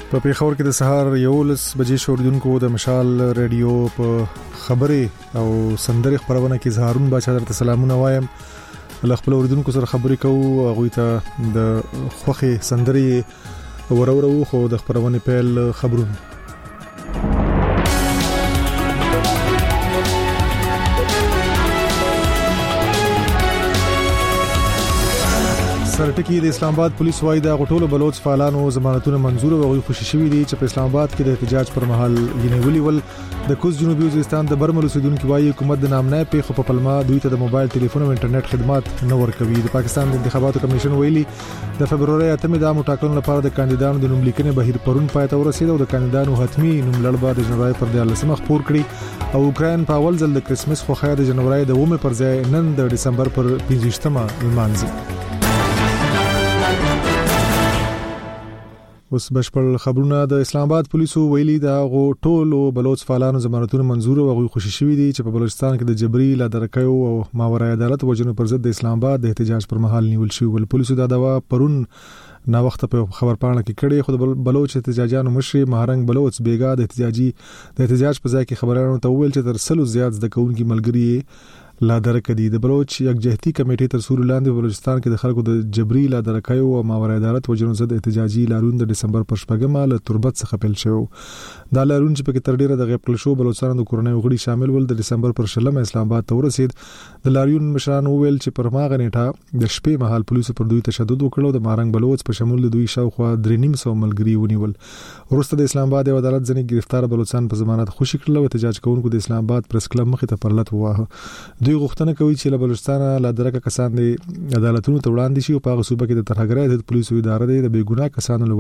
په پیښور کې د سهار 11 بجې شوردونکو د مشال رادیو په خبرې او سندرې خبرونه کې زهارون باچا درته سلامونه وایم. له خپل اوریدونکو سره خبرې کوو، هغه ته د خوخي سندرې ورورو خو د خبرونه پیل خبرونه. سرټکی د اسلام آباد پولیس وايي د غټولو بلوچ فعالانو ضمانتونه منزور او غوښتي خوشي شوی دي چې په اسلام آباد کې د احتجاج پر مهال ینولي ول. د کوز جنوبي وزیرستان د برمل اوسیدونکو وايي حکومت د نامنه پیښو په پلمه دوی ته د موبایل ټلیفون او انټرنیټ خدمات نه ورکوي. د پاکستان د انتخاباتو کمیشن ویلي د فبرवरी 8 د مټاکنو لپاره د کاندیدانو د نوملیکنې بهیر پرون پای ته ورسید او د کاندیدانو حتمی نوملړ به د جنوري پر 14 خبر کړي او اوکرين په اول ځل د کریسمس خوخه د جنوري د 1 پر ځای نن د دسمبر پر 15مه لمانځي. اوس بشپړ خبرونه. د اسلام آباد پولیسو ویلي دا ټولو بلوچ فعالانو ضمانتونه منزور او خوشي شوی دي چې په بلوچستان کې د جبري لادرکیو او ماورای عدالت وجنو پر ضد د اسلام آباد د احتجاج پر مهال نیول شوی ول. پولیسو دا دوا پرون نا وخت په خبرپاڼه کې کړي خو د بلوچ احتجاجانو مشر مهرنګ بلوچ بیګا د احتجاج په ځای کې خبرانو ته ویل چې تر سلو زیات د کونکي ملګری لا درکدي. د بلوچ یکجهتي کمیټې تر سور لاندې بلوچستان کې د خلکو د جبري لا درکیو او ماورای عدالت وجنو ضد احتجاجي لارون د دسمبر پر 8مه له تربت څخه پیل شو. دا لارون چې په کې تر ډیره د غیب کړل شو بلوچستان د کورنۍ وګړي شامل ول د دسمبر پر 8مه اسلام آباد ته ورسید. د لارون مشران ویل چې پر ماغه نیټه د شپې مهال پولیسو پر دوی تشدد وکړو. د مارنګ بلوچ په شمول د دوی شاوخوا 3.5 ملګری ونیول. وروسته د اسلام آباد عدالت ځنې گرفتار بلوچستان په ضمانت خوشی کړل او احتجاج کوونکو د اسلام آباد پریس کلب مخې ته پرلط ووهه. دوی غوښتنه کوي چې له بلوچستان لا درکه کسان د عدالتونو ته وړاندې شي او په هغه صوبه کې د ترهګرۍ د پولیسو اداره د بېګناه کسانو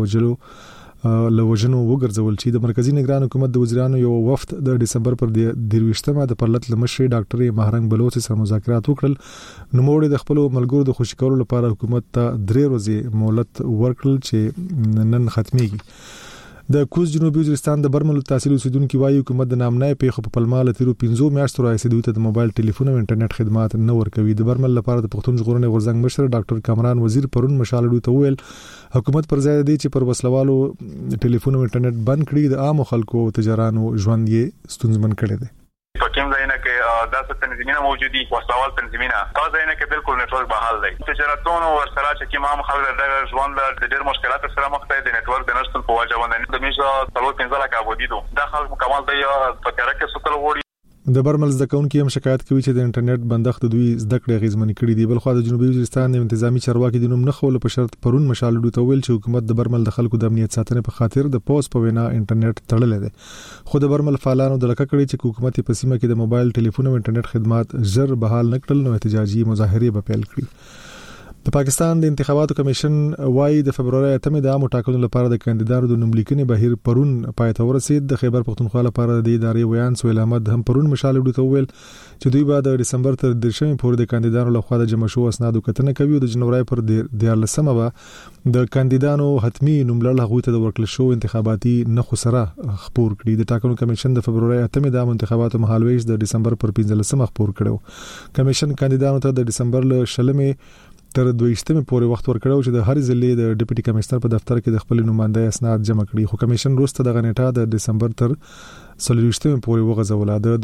لوجلو وګرځول چې د مرکزی نگران حکومت د وزیرانو یو وفد د دسمبر پر 23مه د پرلط لمشي ډاکټر مهرنګ بلوچ سره مذاکرات وکړل. نوموړي د خپل ملګرو د خوشی کولو لپاره حکومت ته 3 ورځې مهلت ورکړل چې نن ختميږي. د کوز جنوبي وزیرستان د برمل تحصیل اوسیدونکو وايي حکومت د نامنه پیښو په پلمه له 15 میاشتو راځي دوی ته د موبایل ټلیفون او انټرنیټ خدمات نه ورکوي. د برمل لپاره د پښتون ژغورنې غورځنګ مشر ډاکټر کامران وزیر پرون مشال دوی ته ویل حکومت پر ځای دی چې پر وسلوالو ټلیفون او انټرنیټ بند کړي د عام خلکو او تجارانو ژوند یې ستونزمن کړي دي. پکیم ځایونه کې داسې تنظیمونه موجودي وسوال تنظیمونه دا ځایونه کې بالکل نتورک بحال دی. تجارتونو ورسره چې کوم عام خلک د ژوند د ډېر مشکلات سره مخ دي د نتورک د نشټون په وجه باندې د میشو تلو 15 لک ابودي دو دا خلک مکمل دی په تر کې سوتل وړي. د برمل زدهکونکو هم شکایت کوي چې د انټرنیټ بندښت دوی زده کړې غیزمن کړي دي. بل خو د جنوبي وزیرستان د انتظامی چارواکي د نوم نه خول په شرط پرون مشال دوی ته ویل چې حکومت د برمل د خلکو د امنیت ساتنې په خاطر د پوس په وینا انټرنیټ تړلې ده. خو د برمل فعالانو د لکه کړي چې حکومت په سیمه کې د موبایل ټلیفون او انټرنیټ خدمات زر بحال نکړل نو احتجاجي مظاهره به پیل کړي. د پاکستان د انتخاباتو کمیشن وايي د فبرवरी 8 د عامو ټاکنو لپاره د کاندیدانو د نوملیکنې بهیر پرون پای ته ورسید. د خیبر پختونخوا لپاره د ادارې ویان سویل احمد هم پرون مشال ته ویل چې دوی به د دسمبر تر 13مې پورې د کاندیدانو لخوا د جمع شو اسنادو کتنه کوي او د جنوري پر 14مه به د کاندیدانو حتمی نوملړ هغه ته د ورکل شو انتخاباتي نخو سره خبر کړي. د ټاکنو کمیشن د فبرवरी 8 د عامو انتخاباتو مهالويش د دسمبر پر 15مه خبر کړو. کمیشن کاندیدانو ته د دسمبر ل 20مې تر 22مې پورې وخت ورکړو چې د هر ضلع د ډیپټي کمشنر په دفتر کې د خپل نمائنده اسناد جمع کړي. خو کمیشن وروسته د غنټه د دسمبر تر 23مې پورې وغځوله. د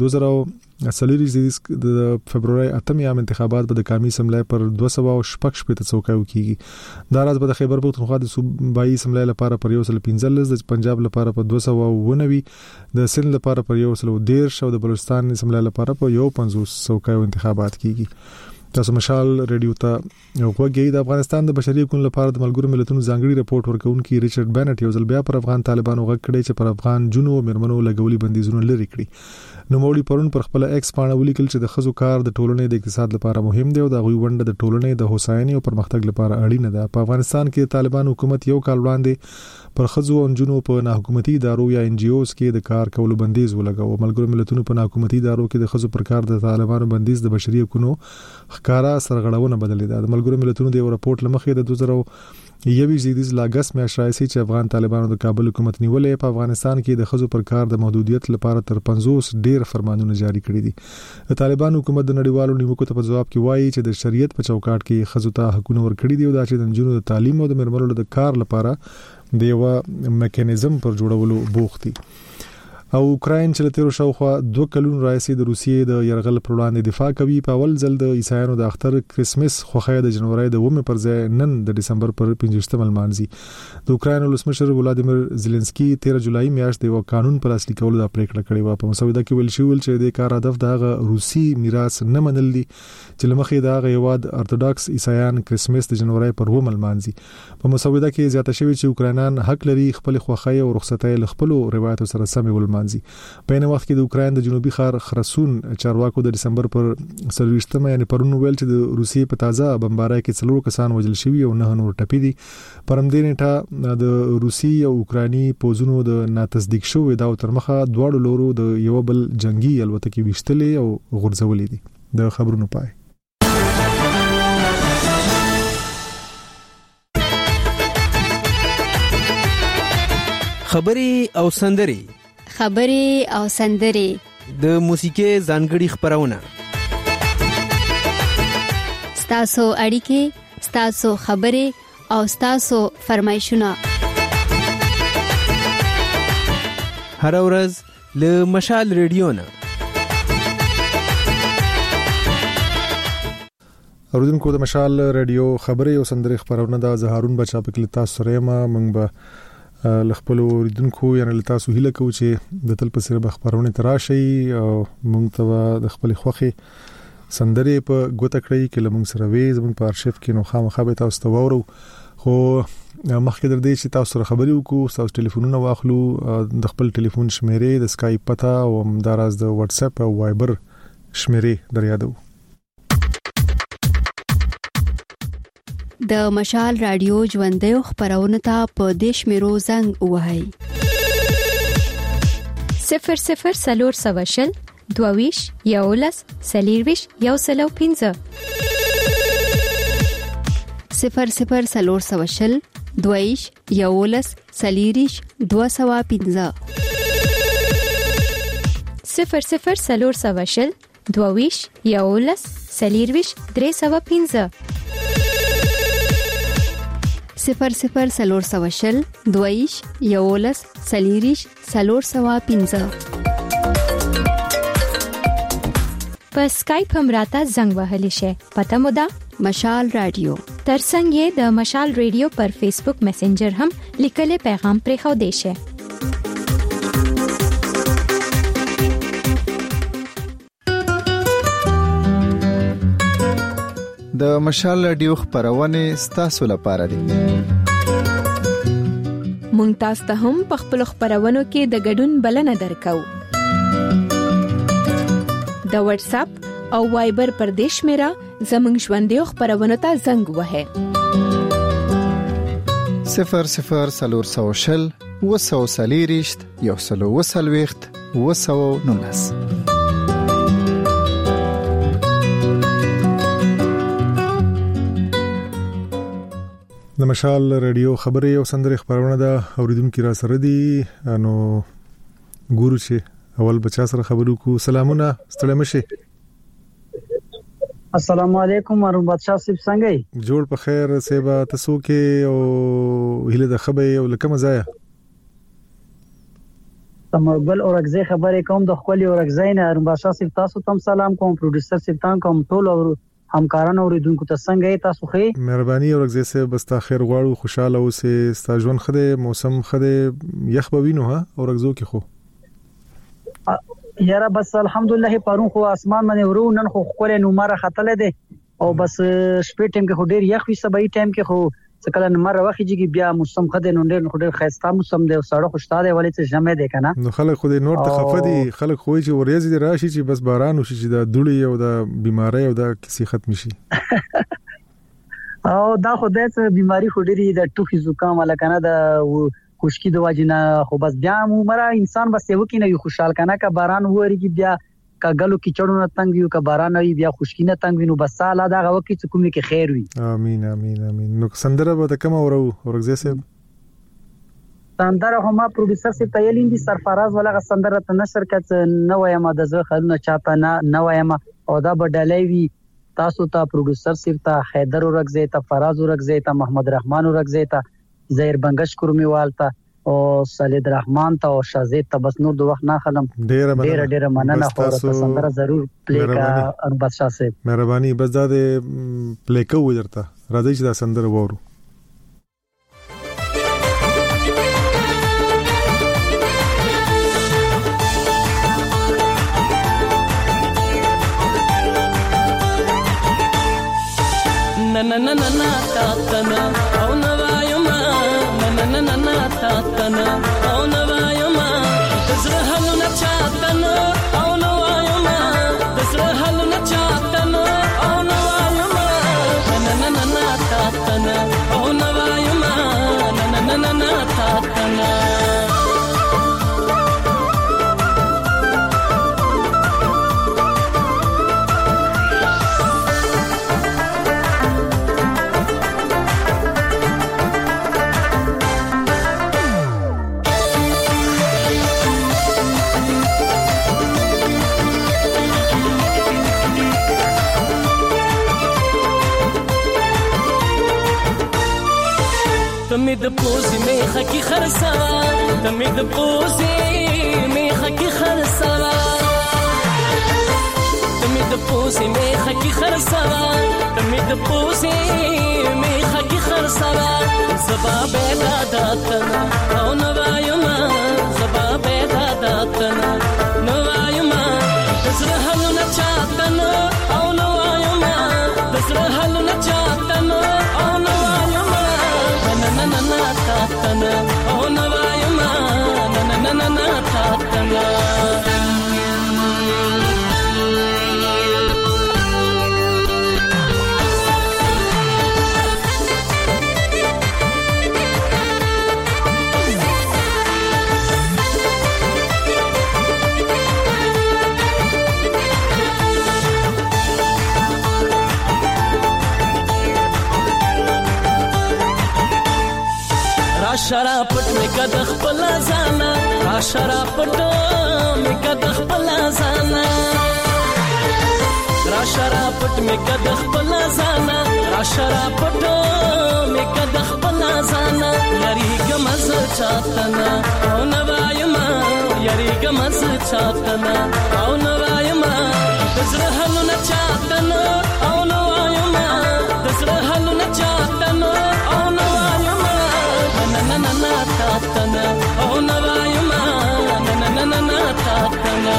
2023 د فبرवरी 8 عام انتخابات په د قومي اسمبلی پر 216 څوکیو کیږي. دا راز په د خیبر پختونخوا د صوبایي اسمبلی لپاره پر 115 د پنجاب لپاره په 290 د سند لپاره پر 113 او د بلوچستان اسمبلی لپاره په 150 څوکیو انتخابات کیږي. تاسو مشال رادیو ته وګورئ. د افغانستان د بشري حقوقو لپاره د ملګرو ملتونو ځانګړي رپورټ ورکونکي ریچارډ بینټ یو ځل بیا پر افغان طالبانو غږ کړی چې پر افغان جنو او مرمنو لګولي بندیزونه لري کړی. نو مولوی پرون پر خپل ایکس باندې ولیکل چې د خزو کار د ټولنې د اقتصاد لپاره مهم دی او د غوي ونده د ټولنې د هوساینې او پرمختګ لپاره اړینه ده. په افغانستان کې طالبان حکومت یو کال وړاندې پر خزو او جنو په ناحکومتي ادارو یا ان جی اوز کې د کار کولو بندیز ولګاو. ملګرو ملتونو په ناحکومتي ادارو کې د خزو پر کار د طالبانو بندیز د بشري حقوقو ښکارا سرغړونه بدلې ده. د ملګرو ملتونو د یو راپورټ لمخې د یوي زیدیز لاګس میاشت راځي چې افغان طالبانو د کابل حکومت نیولې په افغانستان کې د خزو پر کار د محدودیت لپاره تر 50 ډیر فرمانونه جاری کړي دي. د طالبان حکومت د نړیوالو نیوکو ته په جواب کې وایي چې د شریعت په چوکاټ کې خزو ته حقونه ورکړي دي او دا چې د نجونو د تعلیم او د مرمرو د کار لپاره د یو میکانیزم پر جوړولو بوخت دي. او اوکراین چې تیر شاوخوا 2 کلونو راځي د روسیې د يرغل پر وړاندې دفاع کوي. په اول ځل د عیسایانو د اختر کریسمس خوخه د جنوري د 1 پر ځای نن د دسمبر پر 15 مانځي. د اوکراین ولسمشر ولادیمیر زيلنسکي 13 جولای میاشت د یو قانون پر اصلي کولو د پریکړه کړې و. په مسوده کې ویل شوی چې د کار هدف د روسي میراث نه منل دي چې لمخې د هیواد ارتودوکس عیسایان کریسمس د جنوري پر 1 مانځي. په مسوده کې زیاته شوی چې اوکراینان حق لري خپل خوخه او رخصتۍ له خپل روایت سره سم ولمانځي. په نو وخت کې د اوکراین د جنوبي ښار خرسون چارواکو د دسمبر پر 23 یعنی پرون ویل چې د روسیې په تازه بمبارۍ کې 4 کسان وژل شوي او 9 نور ټپي دي. پرمدې نیټه د روسي او اوکراني پوزونو د ناتصدیق شوې دا تر مخه دواړو لورو د یو بل جنگي الوتکې وشتلې او غورځولې دي. د خبرونو پای خبري او سندري د موسیقي ځانګړي خبرونه ستاسو اړیکې ستاسو خبري او ستاسو فرمایشونه هر ورځ له مشال ریډیو نه اوردونکو د مشال ریډیو خبري او سندري خبرونه د زهارون بچا په کلی تاسو سره ما موږ به لخپل اوریدونکو یعنی تاسو هیله کوو چې د تل په سره خبرونه تراشي او موږ ته د خپل خوخي سندري په ګوته کړی کې لمون سره وې زمون په ارشیف کې نو خامخا به تاسو ته وورو. خو مخکې در دې چې تاسو سره خبري وکړو تاسو ټلیفونونه واخلو د خپل ټلیفون شمیرې د سکایپ پتا او همداراز د واتس اپ او وایبر شمیرې در یادو. د مشال رادیو ژوندې خبرونه ته په دیش میرو زنګ وهاي 00 سواشل دوویش یولس سلیرویش یوسلو 15 00 سواشل دوویش یولس سلیریش 215 00 سواشل دوویش یولس سلیرویش 315 00 سواشل دویش یولس سلیریش 315 په اسکایپ هم راته زنګ وهلی شي. پته مو ده مشال رادیو ترڅنګ د مشال رادیو پر فیسبوک میسنجر هم لیکل پیغام پرې خو دی شي. د مشال رادیو خبرونه ستاسو لپاره دي. مونږ تاسو ته هم په خپل خبرونو کې د ګډون بلنه درکو. د واتس اپ او وایبر پر دیش میرا زمنګ ژوندې خبرونه ته زنګ وهه 00 وسوسلیریشت یوسلو وسلويخت وسو نونس. د مشال ریډیو خبري او سندري خبرونه دا اوریدونکو را سره دي. نو ګورو چې اول بچا سره خبرو کو. سلامونه ستړي مشه. السلام علیکم ورحمت بادشاہ صاحب څنګه جوړ په خیر سیبا تاسو کې او هله د خبري او لکه مزایا تمبل اورګزي خبرې کوم د خپل اورګزي نه ورحمت بادشاہ صاحب تاسو تم سلام کوم پروډوسر صاحب تام کوم ټول او همکارانو اوریدونکو ته څنګه تاسو خې مهرباني اورګزي سه بس تا خیر غواړو خوشاله اوسه ستاجون خده موسم خده یخ بوینو ها اورګزو کې خو یاره بس الحمدلله پرون خو اسمان باندې ورو نن خو خپل نومره خطل دي او بس شپې ټیم کې خو ډیر یخ وي سبای ټیم کې خو څکل نمبر واخیږي بیا موسم خده نو ډیر خسته موسم دی او سړی خوشاله ولی ته جمع دی کنه نو خلک خو دې نور ته خفدي خلک خو چې ورېز دي راشي چې بس باران وشي چې د دوړي او د بیماری او د کیسې ختم شي او دا خو د بیماری خو ډیری د ټوخي زکام ولا کنه د خشکی د واجنه خو بس بیا عمره انسان بس یو کې نه خوشحال کنه کا باران وریږي بیا کګلو کې چړونه تنګ یو ک باران وي بیا خوشکینه تنګ وینو بس سالا دا وخت چې کومه کې خیر وي. امين امين امين. نو سندره به کوم ورغزه صاحب سندره هم پروډوسر سي تیلین دي سرفراز ولا سندره ته نشر کړه نو وایم د زه خلونه چاته نه وایم او دا بدلای وی تاسو ته پروډوسر سي ته حیدر ورغزه ته فراز ورغزه ته محمد رحمان ورغزه ته زهیر بنگش کورمیوال ته او سلید رحمان ته او شازید ته بس نور د وخت نه خلم ډیر مننه خو سندره ضرور پلی کا بس شاسه مهرباني بس دا پلی کو ورته راځي چې دا سندره وورو. na na na na na ta ta na au na va yo ma na na na na na ta ta na au na va yo ma dasra halu na cha ta na au na va yo ma dasra halu na cha ta na au na va yo ma na na na na ta ta na au na va yo ma na na na na ta ta na تمید پوزی میخه کی خرسوا تمید پوزی میخه کی خرسوا تمید پوزی میخه کی خرسوا تمید پوزی میخه کی خرسوا زبا بیدا داتنا او نوایما زبا بیدا داتنا نوایما دزر حلو نچاتنا او نوایما دزر حلو نچاتنا او نوایما na na na ta ta na oh na va yo ma na na na na ta ta na شراپټ می کده خپل ځانا شراپټ می کده خپل ځانا شراپټ می کده خپل ځانا شراپټ می کده خپل ځانا یاري ګمز چاتنا او نوایما یاري ګمز چاتنا او نوایما دزره حلو نه چاتنا او نوایما دزره حلو نه چاتنا او نوایما na na na ta ta na oh na va yo ma na na na na ta ta na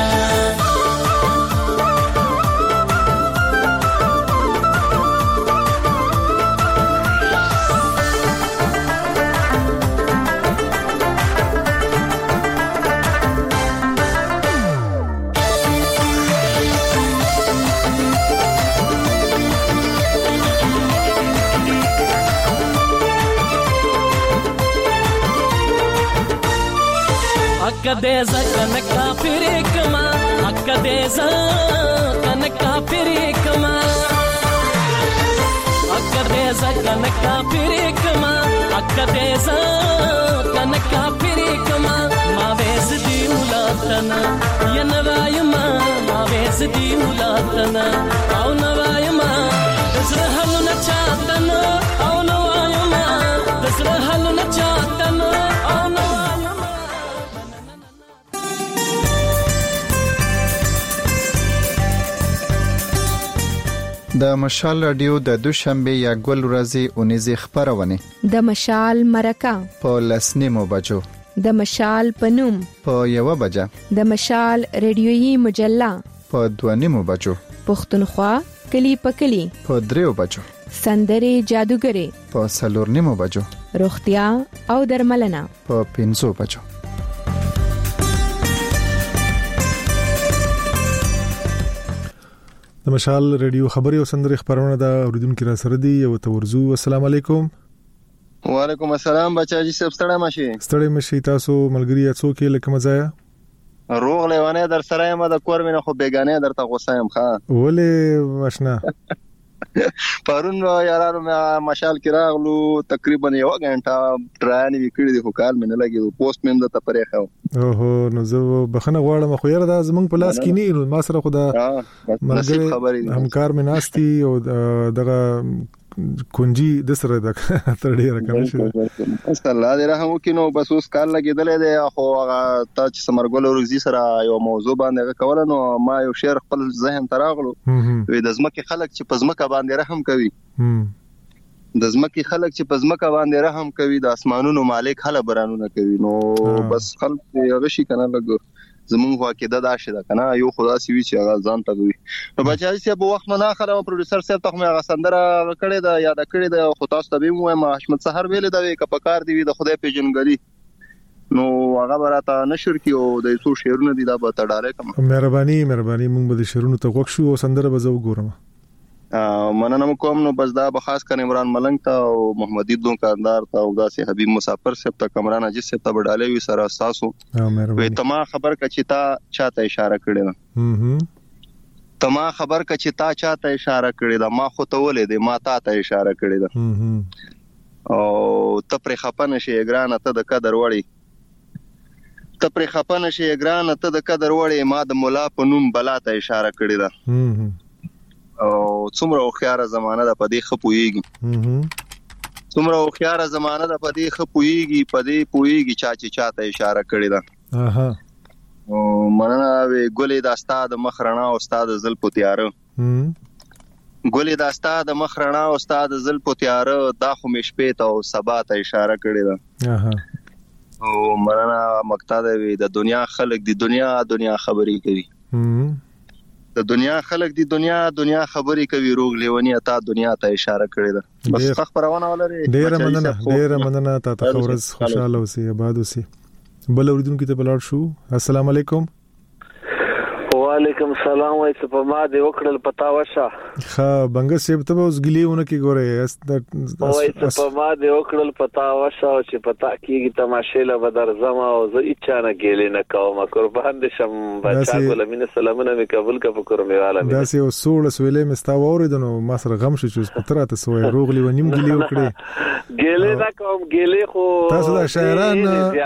akadeza kanaka pirikama akadeza kanaka pirikama akadeza kanaka pirikama akadeza kanaka pirikama ma vezdi ulatana yanavayma ma vezdi ulatana au navayma dasra haluna chatana au navayma dasra haluna chatana au navayma د مشال رادیو د دوشنبه یا ګل ورځې اونیزه خبرونه د مشال مرکه په لسنیمو بجو د مشال پنوم په یو بجه د مشال ریډیویي مجله په 2 بجو پښتونخوا کلی پکلی په 3 بجو سندري جادوګری په 4 بجو روغتیا او درملنه په 5 بجو د مشال ریډیو خبري او سندري خبرونه د اوریدونکو را سره دي او تورزو السلام علیکم. وعلیکم السلام بچا جی سب ستړی ماشي تاسو ملګری څوک لکه مزایا روغ لیوانه در سره یم د کور مینه خو بیگانه درته غوسه یم ښه ولې آشنا پرون یارانو مشال کې راغلو تقریبا 1 غنټه ټرانې وکړې دي خو کال مې نه لګي پوسټ مې د تپرې خو اوهو نو زه بخنه غواړم خو یاره دا زمونږ په لاس کې نه ما سره خو دا همکار مې ناشتي او دغه کونجي د سره د تر ډیره کم شي الله دې رحم وکړي نو بس اوس کال لګیدلې دی خو هغه ته چې سمرګل روزي سره یو موضوع باندې کوله نو ما یو شعر خپل ذهن تراغلو وې د ځمکې خلک چې په ځمکه باندې رحم کوي د ځمکې خلک چې په ځمکه باندې رحم کوي د اسمانونو مالک هله برانونه کوي نو بس خلک هغه شي کنه لګو زمونږ واقعده دا شي دا کنه یو خدا سی وی چې هغه ځان ته وي نو بچای سي په وخت نه خره پروډوسر صاحب ته مې هغه سندره کړې دا یاد کړې دا خو تاسو ته به مو احمد سحر ویل دا وی کپکار دی د خدای پیژنګلی نو هغه براته نشر کیو د څو شعرونه دي دا به تډاره کوم مهرباني مونږ به د شعرونو ته وښو او سندره به زو ګورم مننه کوم نو بس دا به خاص کر عمران ملنګ ته او محمد عید دونکاردار ته او داسې حبیب مسافر صاحب ته کمران عجیز صاحب ته بډاله وی سره تاسو وې تما خبر کچې تا چاته اشاره کړې ده تما خبر کچې تا چاته اشاره کړې ده ما خو ته ولې دې ما تا ته اشاره کړې ده او ته پر خپنه شي ګرانه ته د قدر وړي ته پر خپنه شي ګرانه ته د قدر وړي ما د مولا په نوم بلا ته اشاره کړې ده او څومره خواره زمانہ د پدې خپويږي څومره خواره زمانہ د پدې خپويږي پدې پويږي چا ته اشاره کړې ده او مننه وی ګلې د استاد مخرنا او استاد زل پوتیار ګلې د استاد مخرنا او استاد زل پوتیار دا خو مشپې ته او سبا ته اشاره کړې ده او مننه مقطع دی د دنیا خلق دی دنیا خبرې کوي د دنیا خلک دی دنیا خبرې کوي روغ لیونی تا دنیا ته اشاره کړې ده بس خبرونه ولري ډیره مننه تا ورځ خوشاله اوسې آباد اوسې بل اوریدونکو ته بلار شو السلام علیکم وعلیکم السلام وای څه په ما دی وکړل پتا وشه ها بنګ سیب ته اوس ګلیونه کې ګوره وای څه په ما دی وکړل پتا وشه چې پتا کیږي تماشې له بدر زما او زه اچا نه ګیلې نه کوم قربان دې شم بچا ګلمین سلامونه می قبول کا فکر می والا دا سه وسول سویلې مستا وریدنو ما سره غم شو چې پتره ته سوې روغلی و نیم ګلی وکړي ګیلې نه کوم ګیلې خو تاسو دا شاعران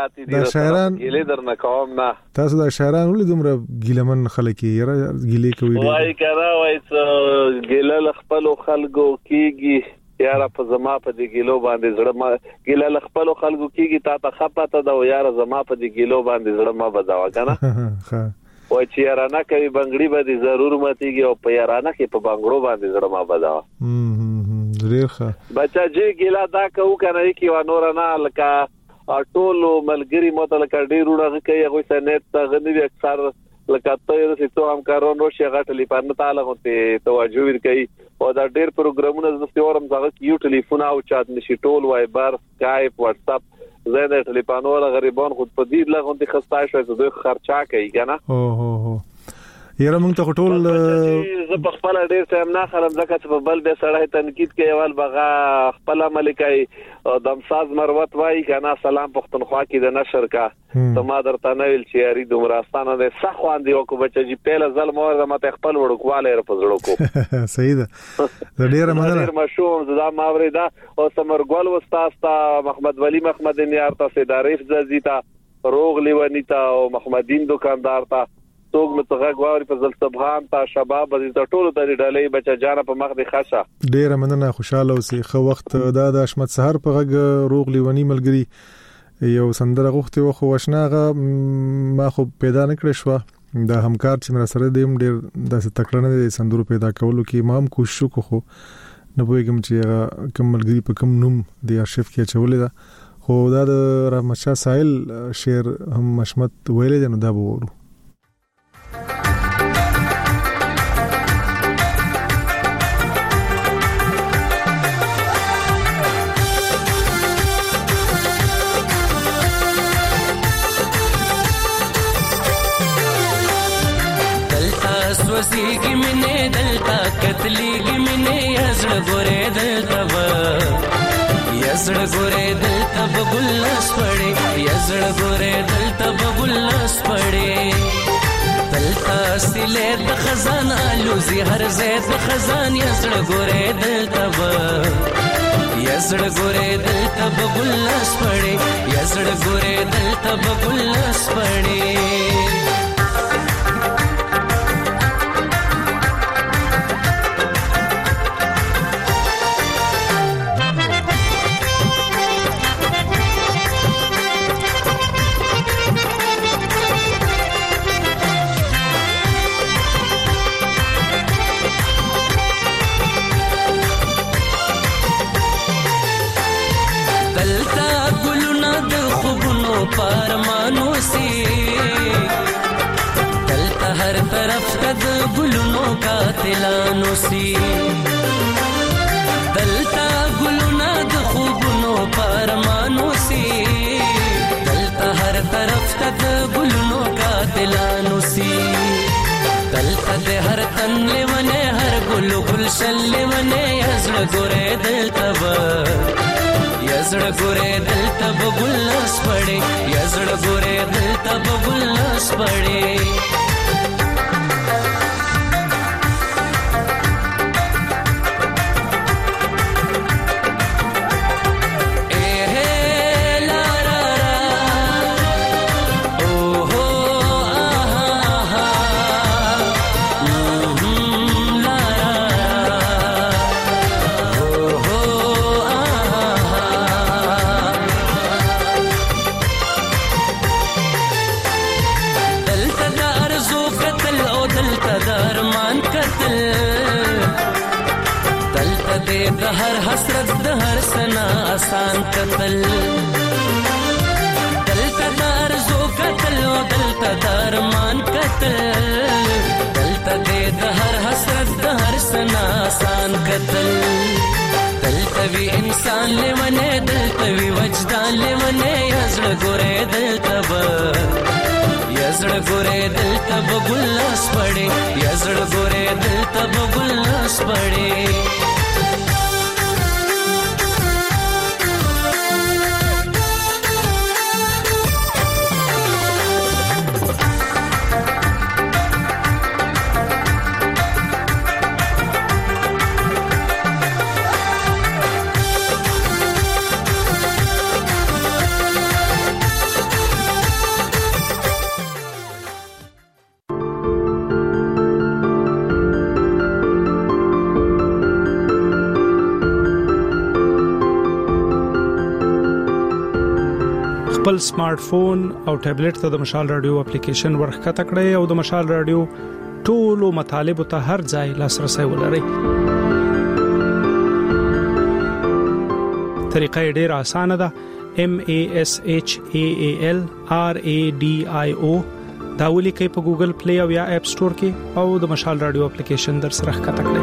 ګیلې در نه کوم نه تاسو دا شاعران ولې دومره ګیلمن خلک یې ګیلې کوي وای کرا وای ګیلل خپل خلکو کیږي یاره په زما په دې ګیلو باندې زړه ما ګیلل خپل خلکو کیږي تا ته خپته دا یاره زما په دې ګیلو باندې زړه ما بداوا کنه وای چې یاره نه کوي بنگړي باندې ضرور ماتيږي او په یاره نه کې په بنگړو باندې زړه ما بداوا ډیر ښه بچا چې ګیلا دا کو کنه کی و نور نه لکه ټولو ملګری مو ته لکه ډیرونه کوي هغه سنت غنی اکثر لکه ته چې تو همکارانو شي غټلی پرنه تعالی غوته توجه ورکړي او دا ډېر پروګرامونه د ستورم ځکه یو ټلیفون او چات نشي ټول وایبر سکایپ واتس اپ زه د ټلیفونو غریبان خود په دې لغونتي خسته شوی چې دوی خرچا کوي کنه او یاره مونږ ته ټول زه په خپل ډېر سم نه خلم ځکه چې په بل به سړی تنقید کوي ول بغا خپل عمل کوي دمساز مروت وای کنه سلام پختونخوا کې د نشر کا ته ما درته نه ویل چې یاري دومراستانه ده سخوان دی او کو بچی پهله ظلم اور د مت خپل وړوکواله په زړه کو صحیح ده ډېر مننه ډېر مشوم زدا ماوریدا او سمرګل وستاستا محمد ولی محمد نیار ته سیداریف زیتا روغ لیونیتا او محمدین دکاندار ته توګ متغه غواړي په ځل سبحان تا شباب د ټولو د ډلې بچا جان په مخ دي خاصه ډېر مننه خوشاله اوسې خو وخت دا د احمد سحر په غږ روغ لیونی ملګری یو سندره غوښته و خو وشناغه ما خو پیدا نکړې شو دا همکار چې مر سره دیم ډېر د تکړه نه سندرو پیدا کولو کې ما هم کوشش وکړو نه پوهیږم چې کوم ملګری په کوم نوم د ارشیف کې چولې ده خو دا د رحمت شاه سایل شعر هم مشمت ویلې ده نو دا به وورو وسیږي منه دلتا کتلېږي منه ازړ ګورې دلتا و یزړ ګورې دلته بګلس پړې یزړ ګورې دلته بګلس پړې دلته سیلې د خزان الوزي هر زید خزان یزړ ګورې دلته یزړ ګورې دلته بګلس پړې یزړ ګورې دلته بګلس پړې پارمانو سی دلتا ہر طرف تد گلونو قاتلانو سی دلتا گلونا د خوبونو پارمانو سی دلتا ہر طرف تد گلونو قاتلانو سی دلتا د ہر تن لیونے ہر گلو گلشن لیونے یزړ ګورې دلتا یزړ ګورې دلته بګلس پړې یزړ ګورې دلته بګلس پړې هر حسرت د هر سنا آسان قتل دلته د ارزو قتل او دلته د ارمان قتل دلته د هر حسرت د هر سنا آسان قتل دلته وی انسان لیونه دلته وی وجدان لیونه یزړ ګورې دلته یزړ ګورې دلته بګلس پړې یزړ ګورې دلته بګلس پړې خپل سمارټ فون او ټابلیټ ته د مشال رادیو اپلیکیشن ورخکته کړئ او د مشال رادیو ټولو مطالب ته هر ځای لاسرسي ولرئ. طریقه ډیره اسانه ده. MASHAALRADIO دا ولیکئ په ګوګل پلی او یا اپ سٹور کې او د مشال رادیو اپلیکیشن در سره ښکته کړئ.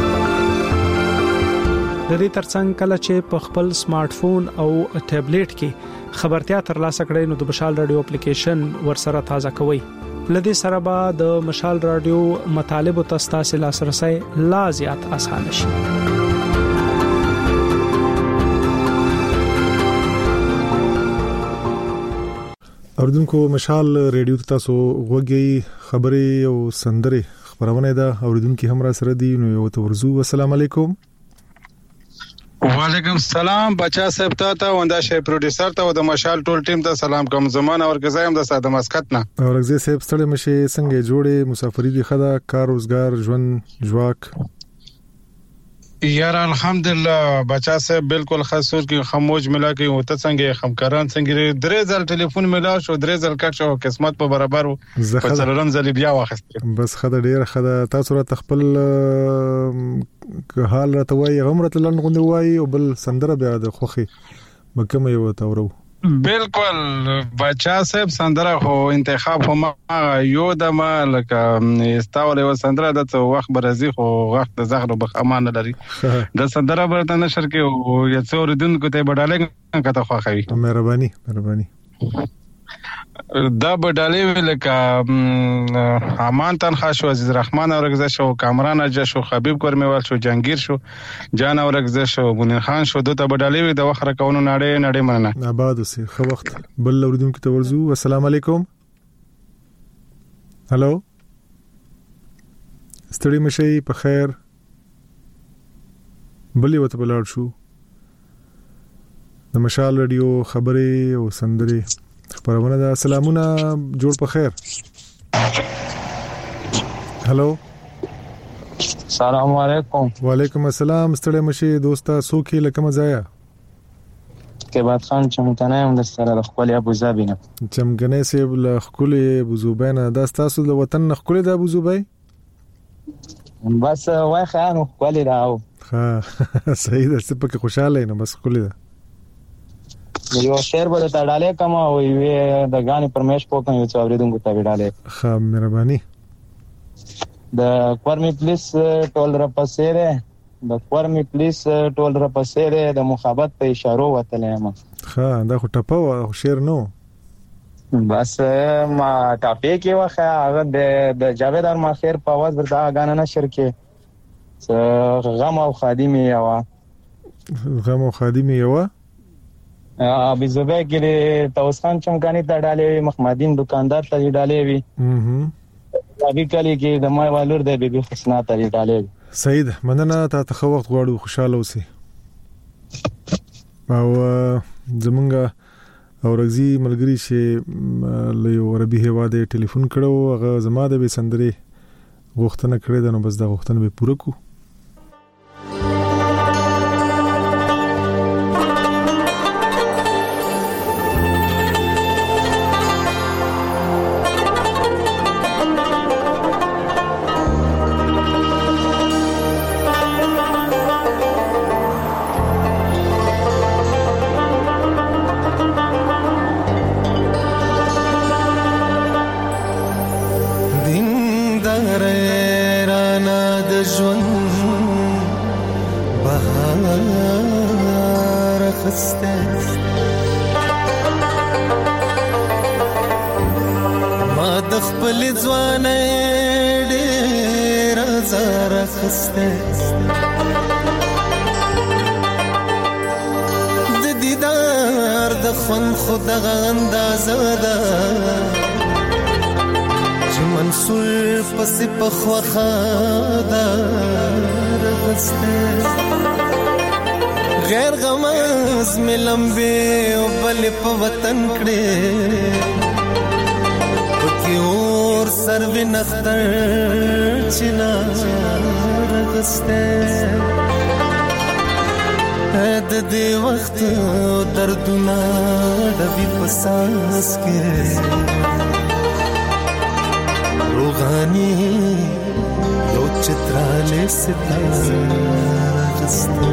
د دې ترڅنګ کله چې په خپل سمارټ فون او ټابلیټ کې خبرتیا ترلاسه کړئ نو د مشال رادیو اپلیکیشن ورسره تازه کوئ. لدې سره به د مشال رادیو مطالب او تاسو لاسرسي لا زیات اسانه شي. اوردونکو مشال رادیو تاسو غوږی خبري او سندره خبرونه ده. اوردونکو هم را سره دي نو یو تورزو. السلام علیکم. وعلیکم السلام. بچا صاحب ته وندا شي پروډوسر ته او د مشال ټول ټیم ته سلام کوم. زمانه ورګزایم د ساده مسقط نه اورګزي صاحب ستړي مشه څنګه جوړې مسافری دي خدا کار روزګار ژوند جواک یار الحمدلله بچا صاحب بالکل خاصور کې خموج ملا کې او ته څنګه خمکاران څنګه درې ځل ټلیفون ملا شو درې ځل کټ شو قسمت په برابر او څلورم ځل بیا واخست بس خدا ډیر خدا تاسو را تخپل حال راتوي غمرت لن غوندي وای او بل سندره بیا د خوخي مکمه یو تاورو بالکل بچا صاحب سندره خو انتخاب هم یو د مالک استاول یو سندره د وخت برازي خو وخت د زغر بخ امان لري د سندره برته نشر کې یو څور دن کو ته بډاله کته خو خوي. مهرباني دا بدالې لکه امان تنخوا شو، عزیز رحمان اورګزه شو، کامران اجا شو، حبیب کورمیوال شو، جنگیر شو، جان اورګزه شو، بنیر خان شو. دوته بدالې د وخره کونو نړۍ مننه. آباد اوسې. خو وخت بل اوریدم کی تورزو. السلام علیکم. هالو ستړي مشي په خیر. بلې وته بلار شو د مشال رادیو خبرې او سندري خبرونه. د سلامونه جوړ په خیر. هالو السلام علیکم. وعلیکم السلام. ستړي مشي دوستا سوکي لکه مزایا کې بات خان چمکنه هم د سره د خپل ابو ظبي نه چمکنه سیب له خپل ابو زوبای نه. دا تاسو د وطن خپل د ابو زوبای بس وای خان خپل راو. ها صحیح ده. سپکه خوشاله نه بس خپل ده. یو شعر به ته ډاله کما وي د غاني پرمیش پوکن یو څاوریدونکو ته ډاله. ها مهرباني. د کورمی پلیس ټول را پسېره، د کورمی پلیس ټول را پسېره د محبت په اشاره وتلې ما. ها دا خو ټپه شعر نو بس ما ټاپې کې واخه هغه د جاوید ارمان خیر په आवाज ورته غانا نشر کې غم او خادمي یوا. غم او خادمي یوا ابي زبې کې توسخان چمکانی ته ډالې، محمدین دکاندار ته ډالې وی. ابي کلی کې د ما والور د بیبي حسنا ته ډالې. سید مننه. ته خو وخت غواړو خوشاله اوسې. او زمونږه اورغزي ملګری چې له یو عربي هواده ټلیفون کړو، هغه زما د به سندري غوښتنه کړې ده، نو بس دا غوښتنه به پوره کو. غیر غمز میں لمبے او بل په وطن کړي پکې اور سر ونختر چنا رغسته د دې وخت دردونه د وی پساس کې روغانی یو چتراله ستاره رغسته.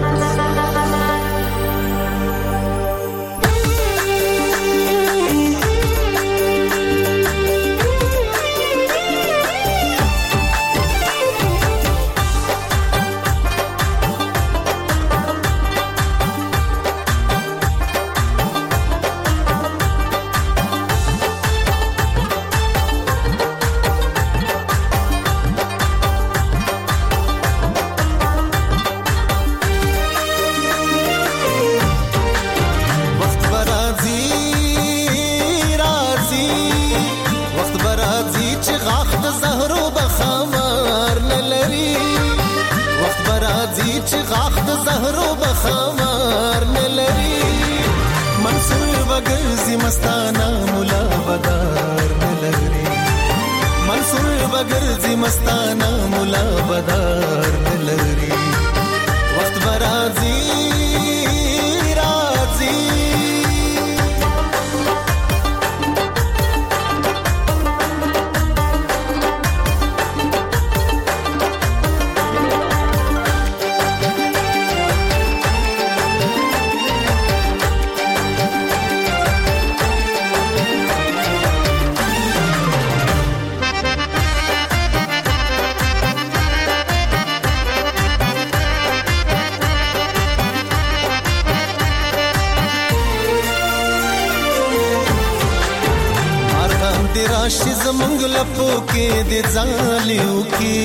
زمونږ لپو کې د ځالیو کې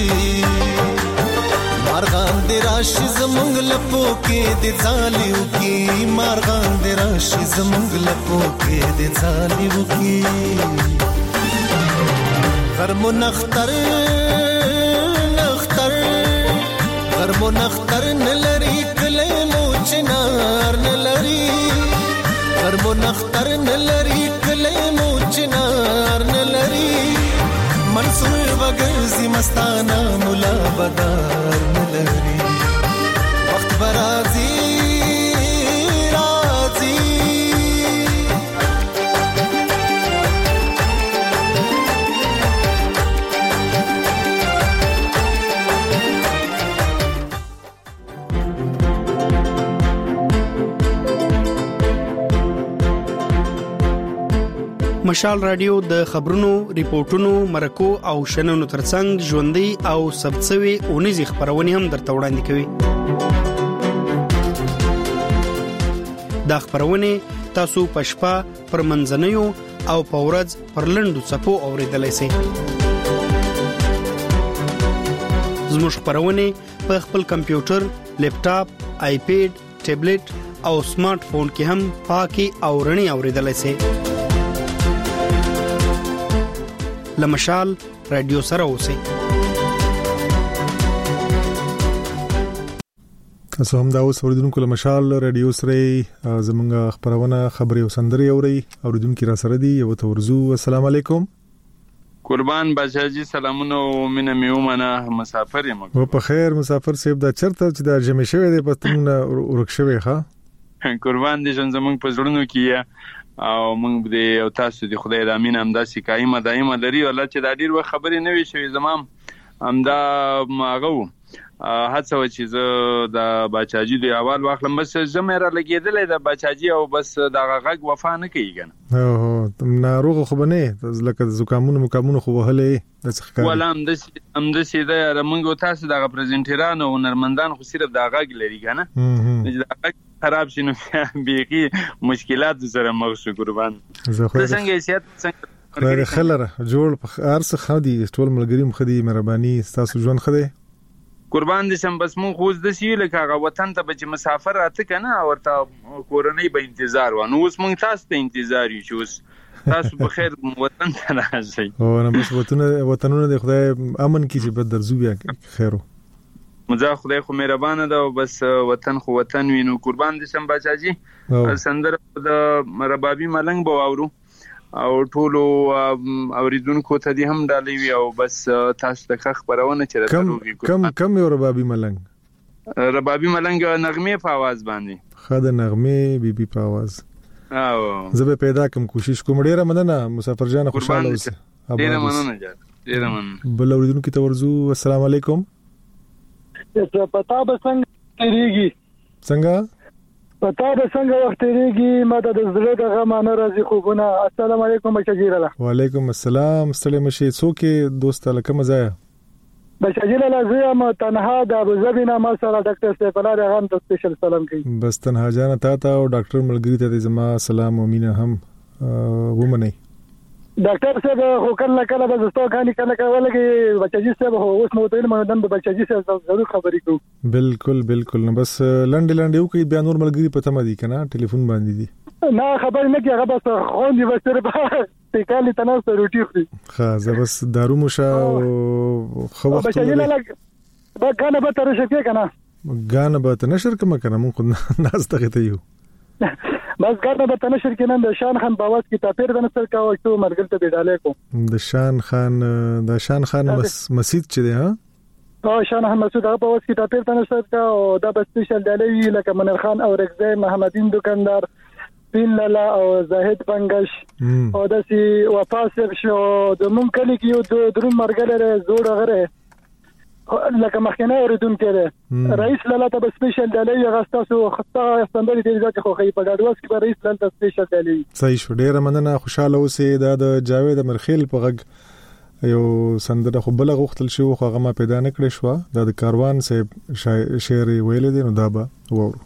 مارغان د راشي زمونږ لپو کې د ځالیو کې مارغان د راشي زمونږ لپو کې د ځالیو کې غرمو نختر غرمو نختر نلری کله مو چنار نلری غرمو نختر نلری کله مو چنار نلری منصور وګرځي مستانه مولا بدار نلری وخت برازي مشال رادیو د خبرونو، ریپورتونو، مرکو او شننو ترڅنګ ژوندۍ او ثبتسوي اونیزې خبرونه هم درته وړاندې کوي. دا خبرونه تاسو په شپه پر منځنیو او په ورځ پر لنډو څپو اوریدلای شئ. زموږ خبرونه په خپل کمپیوټر، لیپټاپ، آیپیډ، ټابلیټ او سمارټ فون کې هم پاکي او رڼي اوریدلای شئ. لمشال رادیو سره اوسئ. تاسو هم دا اوس اوریدونکو لمشال رادیو سره زمونږ خبرونه خبري او سندري اوري اوریدونکو را سره دي. یو تورزو السلام علیکم. قربان بادشاہجی سلامونه او مینه میومنه مسافر یم. او په خیر مسافر صاحب دا چرته چې دا جمع شوی دی پښتون ورک شوی ښا قربان دي زمونږ په زړونو کې او موږ دې او تاسو دې خدای د امین همداسې قائمه دایمه لري ولله چې دا ډیر وخت خبرې نه وي شوې زمام همدا ماغو هڅه و چې زه د بچاجي دی اول واخلم بس زمې را لګېدلې د بچاجي او بس د غږ وفا نه کوي کنه اوه ناروغ خو بنه لکه زکامونه مکامونه خو وهلې د څخه ولا هم د سیده رمنګو تاسو د غپرزنټیرانو او نرمندان خو صرف د غږ لري کنه خراب شنو بیخي مشکلات سره مخ شو قربان څنګه سیاست څنګه خلره جوړ ارس خدي ټول ملګری مخدي مهرباني تاسو ژوند خدي قربان دي سم بس مون خو د سی لکه هغه وطن ته به مسافر راته کنه ورته کورنۍ به انتظار و نو اوس مون تاسو ته انتظار یو شو تاسو په خیر وطن ته راځي او نه بس وطنونه د خدای امن کی چې بد درځو بیا خیرو مزه خدای خو مهربانه ده بس وطن خو وطن وینو قربان دي سم بچاجي سندر د ربابي ملنګ بو اورو او ټولو اوریدونکو ته دي هم ډالې وی او بس تاسو ته خبرونه چیرته روږي کم یو ربابي ملنګ نغمه په आवाज باندې خاله نغمه بیبي په आवाज او زه به پیدا کوم کوشش کوم ډیره مننه مسافر جان خوشاله اوسه ډیره مننه ډیره مننه بل اوریدونکو ته ورزو السلام علیکم پتا به څنګه تیریږي وخت تیریږي ماده د زړه دغه معنی راځي خوبونه. السلام علیکم بچاجیراله. وعلیکم السلام. ستړي مشي څوک دوست لکه مزایا بچاجیراله زه ما تنها د ابوظبی نه ما سره ډاکټر سیف الله رحمان ته سپیشل سلام کوي. بس تنها جان ته او ډاکټر ملګری ته زما سلام او مینه هم ومني. ډاکټر صاحب خو کله به زستو غاني کله ولګي بچاجي صاحب اوس نو ته مې د بچاجي صاحب ضرور خبرې کوم. بالکل نو بس لنډ یو کې بیا نور ملګری پته مې کنه ټلیفون باندې دي نه خبر نه کې هغه بس خوندې بسره به تکالي تناسو روټي خوري. ښه زه بس دارو مشه خو وخت بچاجي لا غانه به تر شي کنه غانه به تنشر کوم کنه مونږ ناز ته ته یو بس ګرځنه به تنشر کینن د شان خان باواز کی تاپیر د نصر کا او څو مرګل ته ډالې کو د شان خان مسجد چې ده ها او شان خان مسجد هغه باواز کی تاپیر د نصر کا او د سپیشل ډالې لکه منر خان او رګزه محمدین دکاندار پیللا او زاهد بنگش او داسي وفاسب شو د مون کلی کې یو درو مرګل زوړ غره لکه مخکنه اوریدون کړي رئیس لاله ته سپیشل ډالې غاستاسو خطا استندري دې ځکه خو خې په ډاډواس کې به رئیس لاله سپیشل ډالې صحیح شو ډیره مننه خوشاله اوسې د جاوید مرخیل په غږ یو سندره خو بل غوښتل شو خو هغه ما پیدا نه کړې شو د کاروان صاحب شعر ویل دي نو دا به وورو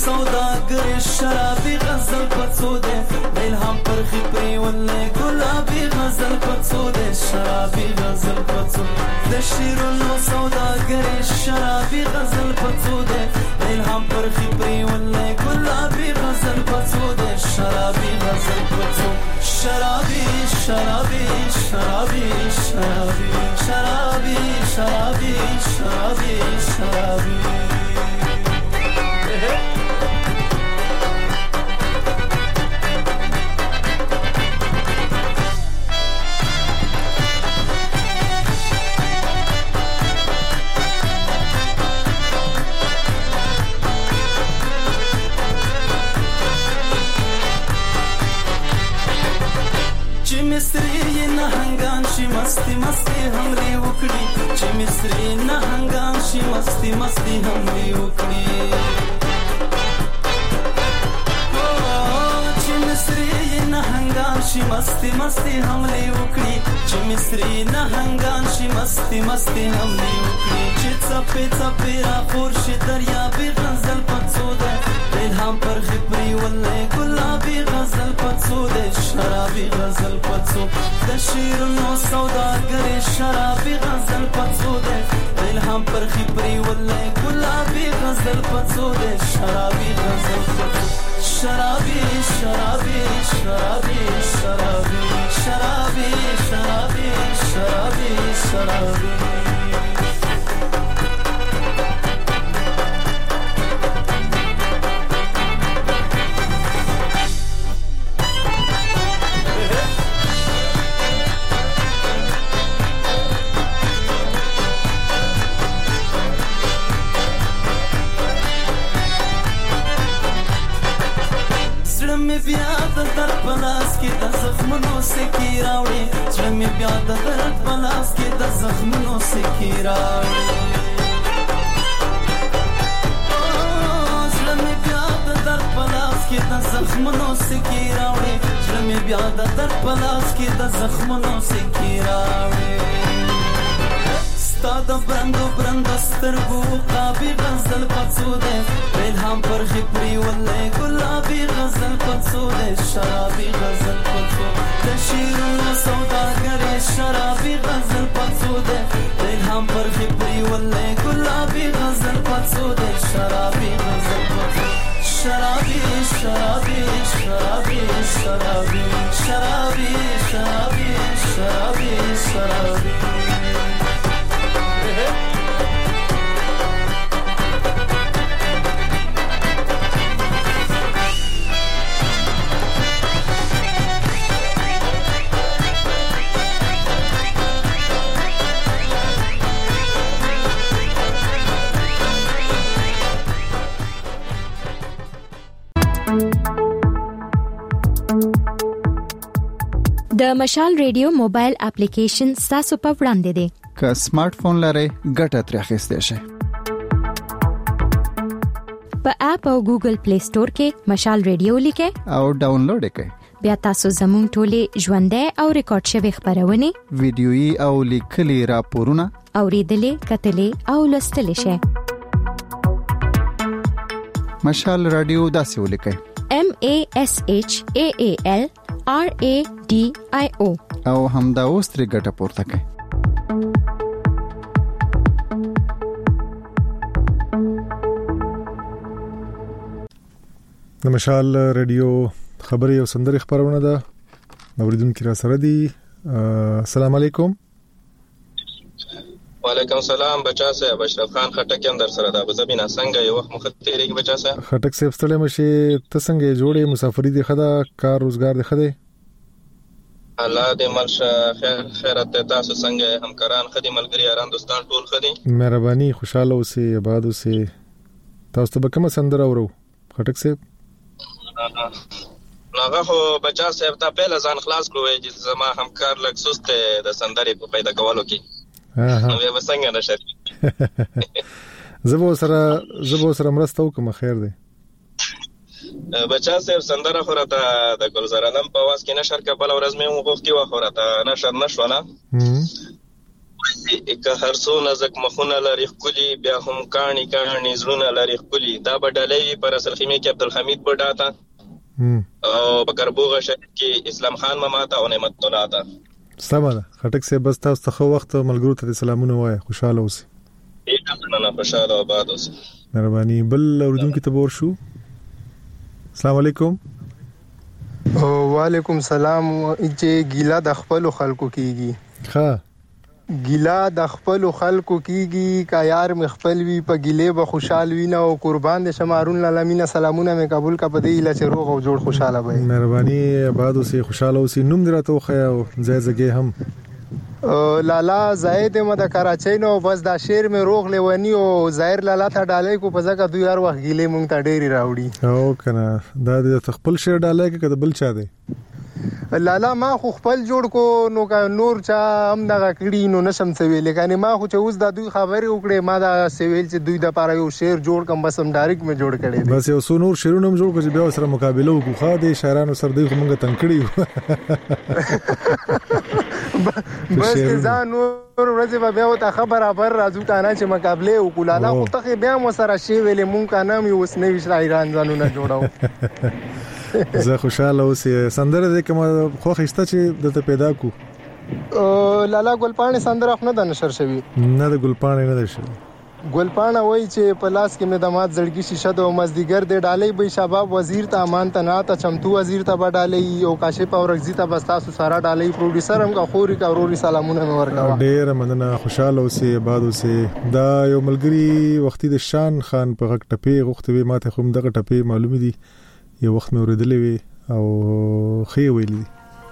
سوداګر شرابي غزل پڅو دے الهام پر خپري ولې ګلابي غزل پڅو دے شرابي غزل پڅو د شیرونو سوداګر شرابي غزل پڅو دے الهام پر خپري ولې ګلابي غزل پڅو دے شرابي غزل پڅو شرابي شرابي شرابي شرابي شرابي شرابي شرابي شرابي مصری نهنگان شي مستی مستی همري وکړي چې مصری نهنگان شي مستی مستی همري وکړي چې مصری نهنگان شي مستی مستی همري وکړي چې مصری نهنگان شي مستی مستی همري وکړي چې څپې څپې را خور شي دریابي غزل پڅو ده الهام پر خپري ولې ګلابي غزل پڅو ده شرابي غزل پڅو د شیرونو سوداګر شرابي غزل پڅو ده الهام پر خپري ولې ګلابي غزل پڅو ده شرابي غزل پڅو شرابي شرابي شرابي شرابي شرابي شرابي شرابي شرابي بیا د درد پلاس کې د زخمونو سکی راوړي چې مې بیا د درد پلاس کې د زخمونو سکی راوړي چې مې بیا د درد پلاس کې د زخمونو سکی راوړي چې مې بیا د درد پلاس کې د زخمونو سکی راوړي ستاد برندو برندو سترګو قابي غزل پڅو ده الهام پر خپري ولې ګلابي غزل پڅو ده شرابي غزل پڅو د شیرونو سوداګر شرابي غزل پڅو ده الهام پر خپري ولې ګلابي غزل پڅو ده شرابي غزل پڅو شرابي شرابي شرابي شرابي شرابي شرابي شرابي شرابي د مشال ریډیو موبایل اپلیکیشن تاسو په وړاندې دی که سمارټ فون لرئ ګټه ترې اخیستئ شئ په اپ او ګوګل پلی سٹور کې مشال ریډیو لیکئ او ډاونلوډ کړئ بیا تاسو زموږ ټولې ژوندۍ او ریکارډ شوی خبرونه ویډیويي او لیکلي راپورونه اوریدلې کتلې او لوستلې شئ مشال رادیو داسې ولیکئ MASHAAL RADIO او همدا اوس ترې ګټه پورته کړئ د مشال رادیو خبري او سندري خبرونه ده اوریدونکو را سره دي السلام علیکم وعلیکم السلام بچا صاحب اشرف خان خټک هم در سره ده بزبینا څنګه یو وخت مختیری کې بچا صاحب خټک صاحب ستړي مشي ته څنګه جوړې مسافری دي خدا کار روزګار دي خده الله دې ملشه خیرات تاسو څنګه همکاران خدي ملګری اران دوستان ټول خدي مهرباني خوشاله اوسئ آباد اوسئ تاسو ته کوم سندره اورو خټک صاحب ناغه خو بچا صاحب ته په لزان خلاص کړو چې زما همکار لک سست د سندري په پیدا کولو کې نو به څنګه نشي زبو سره مرسته وکم خیر دی بچا صاحب سندره خورته د ګلزارانم په واس کې نشر کبل ورځ مې وغوښتي و خورته نشر نشوله چې هر څو نزک مخونه لري خولي بیا هم کانی زړونه لري خولي دا بدلې پر اصل خیمه کې عبدالحمید بډا تا او بکربوغه شهید کې اسلام خان ماما تا او نعمت الله تا سمه خټک سه بس تاسو ته وخت ملګرو ته سلامونه وای خوشاله اوسئ نه خوشاله آباد اوسئ مهرباني بل اوردونکو ته ور شو السلام علیکم وعلیکم سلام چې ګیلا د خپل خلکو کیږي ها ګیلا د خپل خلکو کیږي کا یار مخفل وی په ګیله به خوشحال وی نه او قربان د شمارون لالمینه سلامونه مې قبول کا پدې اله چې روغ او جوړ خوشاله وي مهرباني آباد اوسئ خوشاله اوسئ نوم درته خو ځای ځګه هم لالا زاید مد کراچۍ نو بس دا شیر مې روغ لیونی او ظاهر لالا ته ډالې کو په ځکه دوی هر وخت ګیله مونږ ته ډېری راوړي او کنه دا د خپل شیر ډالې کې کده بل چا دی لالا ما خو خپل جوړ کو نو کا نور چا هم دغه کړي نو نشم سوي لیکن ما خو چې اوس دا دوی خبرې وکړې ما دا سویل چې دوی د پاره یو شیر جوړ کم بس هم ډایرکټ مې جوړ کړي دي بس یو څو نور شیرونه هم جوړ کړي بیا سره مقابله وکړو خا دې شاعرانو سره دوی موږ تنګ کړی بس ځان نور ورځې به بیا ته خبر راځو کنه چې مقابله وکړو لالا خو ته بیا مو سره شی ویلې مونږ کا نام یو وسنه وی شاعران ځانونه جوړاو زه خوشاله اوسې سندره دې کوم خو خسته چې دته پیدا کو لالا ګلپانې سندره خو نه د نشر شوی نه د ګلپانې نه ده شوی ګلپانه وای چې پلاس کې مې دمات زړګي شیشه د مزدیګر د ډالۍ به شباب وزیر ته امان ته نه ته چمتو وزیر ته بډالۍ او کاشف او رغزی ته بستاسو سارا ډالۍ پروډوسر هم کا خوري کا وروري سلامونه مې ورکوا ډېر مننه خوشاله اوسې آباد اوسې دا یو ملګری وختي د شان خان په غټ ټپې غوښتوي ماته کوم دغه ټپې معلومه دي یو وخت مې اوریدلې وي او خې ویلې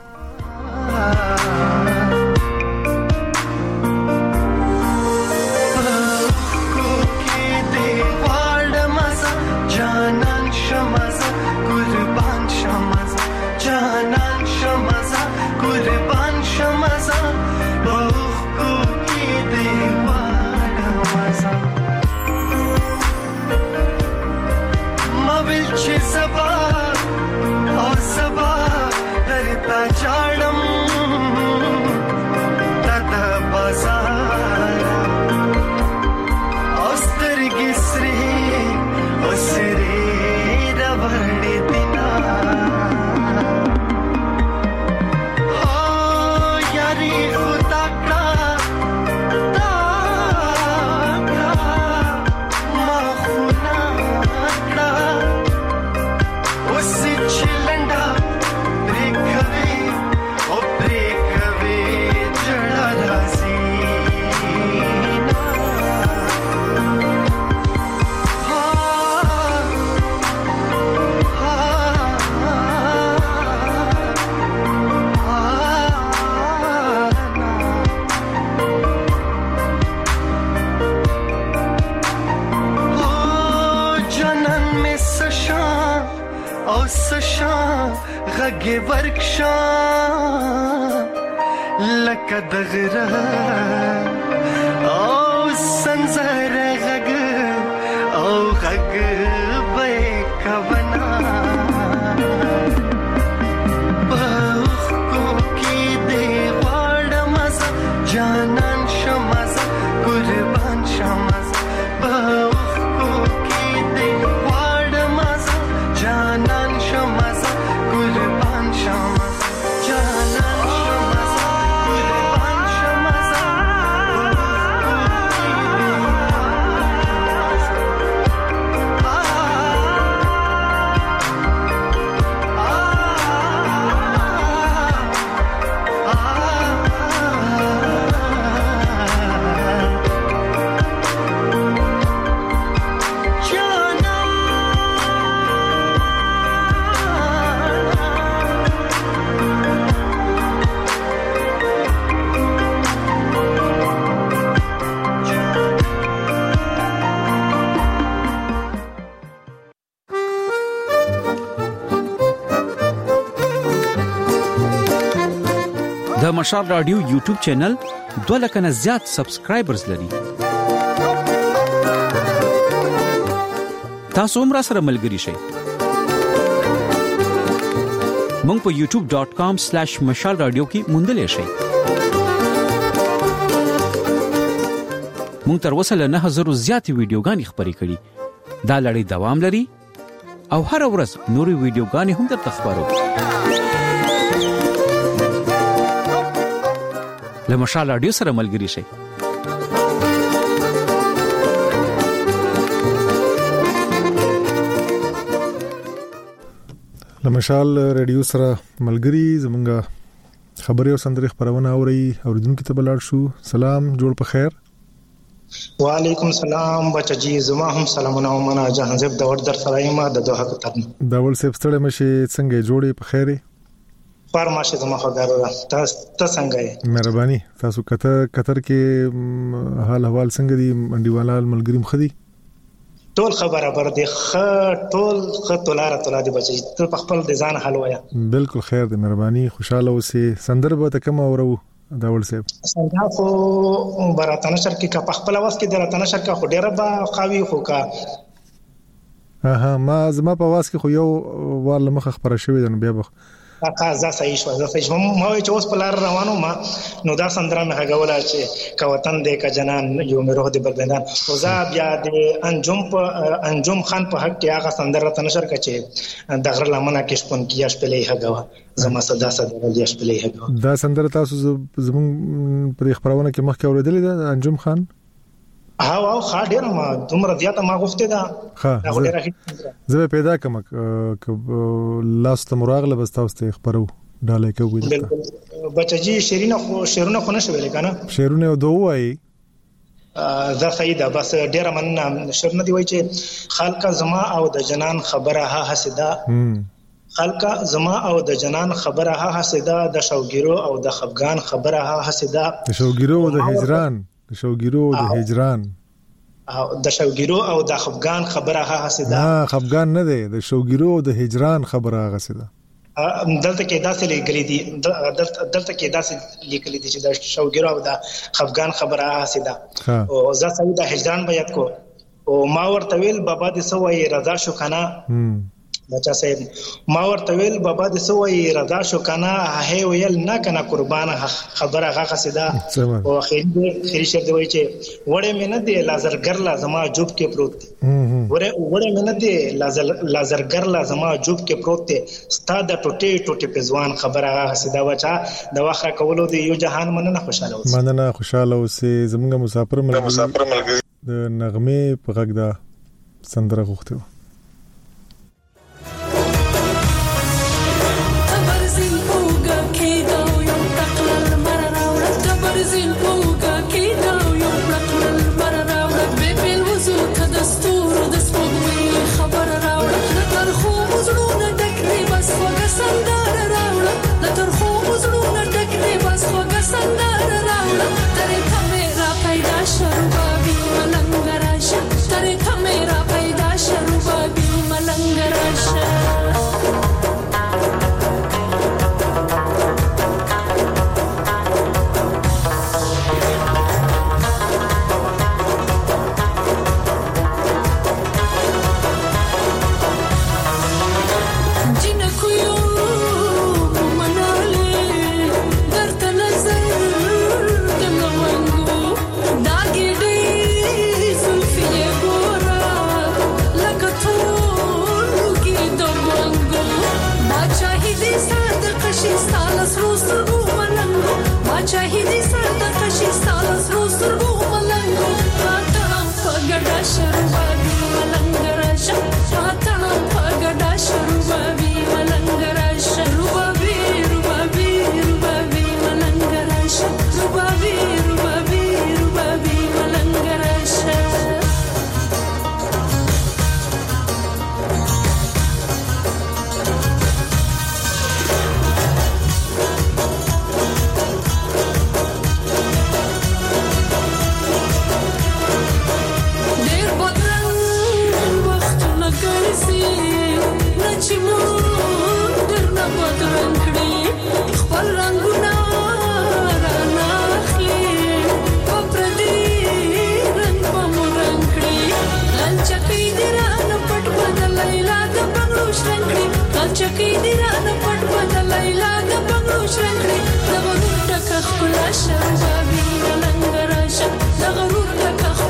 د مشال رادیو یوټیوب چینل 2 لک نه زیات سبسکرایبرز لري. تاسو هم را سره ملګري شئ. مونږ په youtube.com/mashalradio کې موندل شئ. موږ تر اوسه له 9000 زیاتې ویډیوګانې خپرې کړي. دا لړۍ دوام لري او هر ورځ نورې ویډیوګانې هم درته خبرو. له مشال رادیو سره ملګري شئ. له مشال رادیو سره ملګري زمونږه خبري او سندري خبرونه اوري اوریدونکو ته بلار شو. سلام جوړ په خیر. وعلیکم سلام بچجی زما هم سلامونه ومنه جهان زب د ور در سلام د دوه کتر دا ول سپ ستړي مشي څنګه جوړي په خیره فرماشه زما خبره تاسو څنګه یې مهرباني تاسو کتر کې حال احوال څنګه دي منډیوالال ملګریم خدي ټول خبره بر دي ټول خطولاره تولا دي بچي ته خپل د ځان حل وایا بالکل خیر دي مهرباني خوشاله اوسې سندربه ته کوم اورو دا ول سیب څنګه خو براتنه شر کې کا خپل واس کې دراتنه شر کا خو ډیره با قوي خو کا ما زما په واس کې خو یو وال مخ خبره شوې ده نو بیا ځا صحیح شو ما چې اوس په لار روانو ما نو دا سندره مې هغوله چې کا وطن دې کا جنان یو مې روح دې بلبندان او ځا بیا د انجم خان په حق کې هغه سندره تنشر کچې د غره لمنه کې شپون کې شپلې هغه زما صدا دې شپلې هغه دا سندره تاسو زمون په خبرونه کې مخکې اوریدلې ده انجم خان او خاډر ما دومره زیاته ما غوښته ده زه پیدا کوم لاست مراغله بس تاسو ته خبرو ډالې کوي بالکل بچجی شیرونه خو نشو ویل کنه شیرونه دوه وای دا سیده بس ډیر من شرنه دی وای چې خلق زما او د جنان خبره ها حسدا خلق زما او د جنان خبره ها حسدا د شوګیرو او د خفغان خبره ها حسدا د شوګیرو او د هجران د شوګیرو او د هجران او د شوګیرو او د خفغان خبره ها حسدا خفغان نه دی د شوګیرو او د هجران خبره ها حسدا دلته کې داسې لیکلي دي دلته کې داسې لیکلي دي چې د شوګیرو او د خفغان خبره ها حسدا او زه سوي د هجران بیات کو او ما ورته ویل بابا دې سوې رضا شو کنه بچا صاحب ما ورته ویل بابا دې سوې رضا شو کنه هه ویل نه کنه قربان خبره هغه سدا او خیر شر دی وای چې وړې مې نه دی لازرګر لازما جوب کې پروت وړې مې نه دی لازرګر لازما جوب کې پروت ستاد ټوټه پزوان خبره هغه سدا وچا د واخه کولو دی یو جهان مننه خوشاله اوسې زمونږ مسافر ملګری د نغمه په غږ دا سندره غوښته د غرور ټکه خپل شربابي ملنګ راشه د غرور ټکه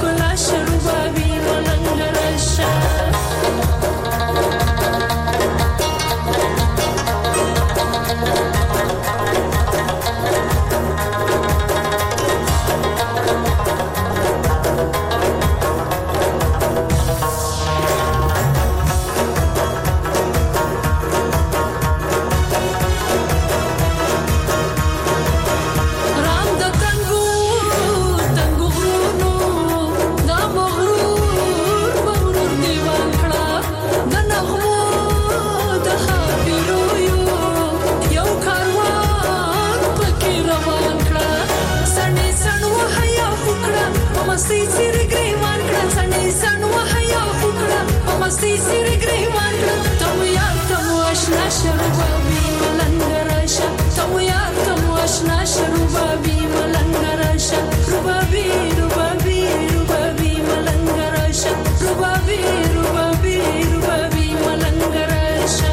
شربابي ملنګراشا تو یار کم آشنا شربابي ملنګراشا ربابي ربابي ربابي ملنګراشا ربابي ربابي ربابي ملنګراشا